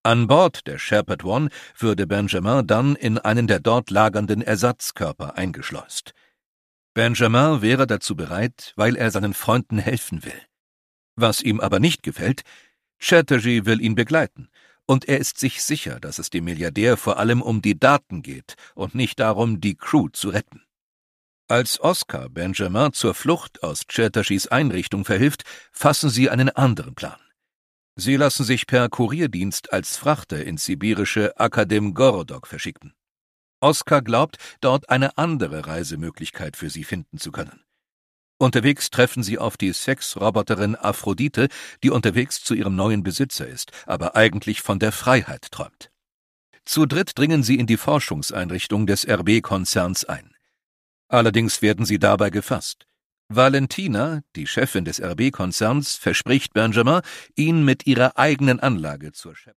An Bord der Shepherd One würde Benjamin dann in einen der dort lagernden Ersatzkörper eingeschleust. Benjamin wäre dazu bereit, weil er seinen Freunden helfen will. Was ihm aber nicht gefällt: Chatterjee will ihn begleiten, und er ist sich sicher, dass es dem Milliardär vor allem um die Daten geht und nicht darum, die Crew zu retten. Als Oscar Benjamin zur Flucht aus Chatterjees Einrichtung verhilft, fassen sie einen anderen Plan. Sie lassen sich per Kurierdienst als Frachter ins sibirische Akademgorodok verschicken. Oscar glaubt, dort eine andere Reisemöglichkeit für sie finden zu können. Unterwegs treffen sie auf die Sexroboterin Aphrodite, die unterwegs zu ihrem neuen Besitzer ist, aber eigentlich von der Freiheit träumt. Zu dritt dringen sie in die Forschungseinrichtung des RB-Konzerns ein. Allerdings werden sie dabei gefasst. Valentina, die Chefin des RB-Konzerns, verspricht Benjamin, ihn mit ihrer eigenen Anlage zur